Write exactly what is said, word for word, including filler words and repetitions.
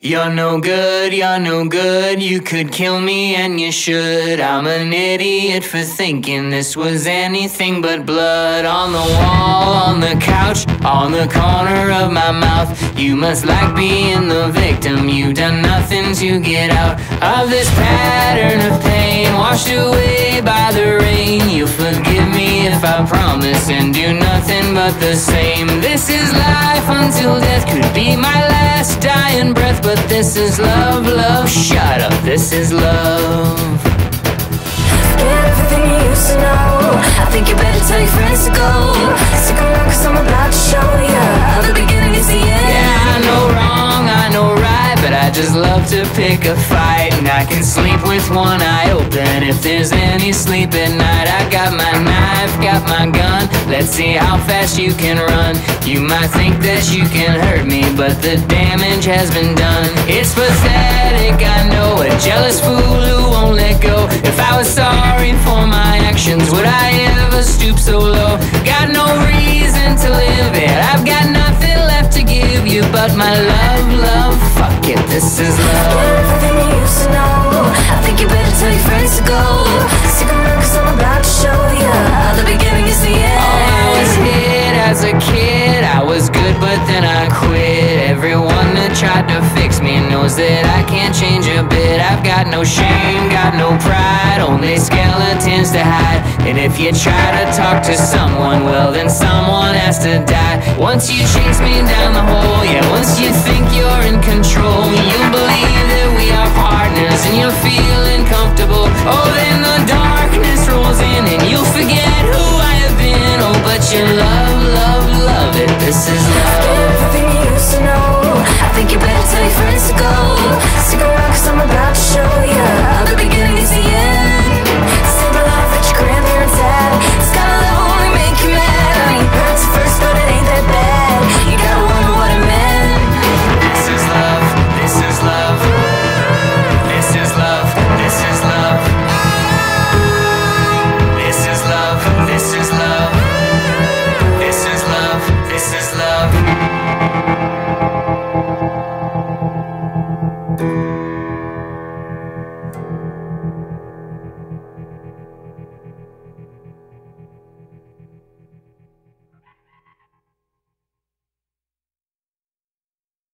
You're no good, you're no good, you could kill me and you should. I'm an idiot for thinking this was anything but blood. On the wall, on the couch, on the corner of my mouth. You must like being the victim, you've done nothing to get out of this pattern of pain, washed away by the rain. You'll forgive me if I promise and do nothing but the same. This is life until death, could be my last dying breath. But this is love, love, shut up, this is love. Forget everything you used to know. I think you better tell your friends to go. Stick around cause I'm about to show ya how the beginning is the end. Yeah, I know wrong, I know right, but I just love to pick a fight. And I can sleep with one eye open if there's any sleep at night. I got my knife, got my gun, let's see how fast you can run. You might think that you can hurt me, but the damage has been done. It's pathetic, I know, a jealous fool who won't let go. If I was sorry for my actions, would I ever stoop so low? Got no reason to live it, I've got nothing left to give you but my love, love, fuck it, this is love. Forget everything you used to know. I think you better tell your friends to go. Stick around cause I'm about to show ya how the beginning is the end. Oh, I was hit as a kid, I was good but then I quit. Everyone that tried to fix me knows that I can't change a bit. I've got no shame, got no pride, only skeletons to hide. And if you try to talk to someone, well then someone has to die. Once you chase me down the hole, yeah, once you think you're in control, you'll believe that we are partners and you're feeling comfortable. Oh, then the darkness rolls in and you'll forget who I have been. Oh, but you love, love, love it, this is love. Forget everything you used to know. I think you better tell your friends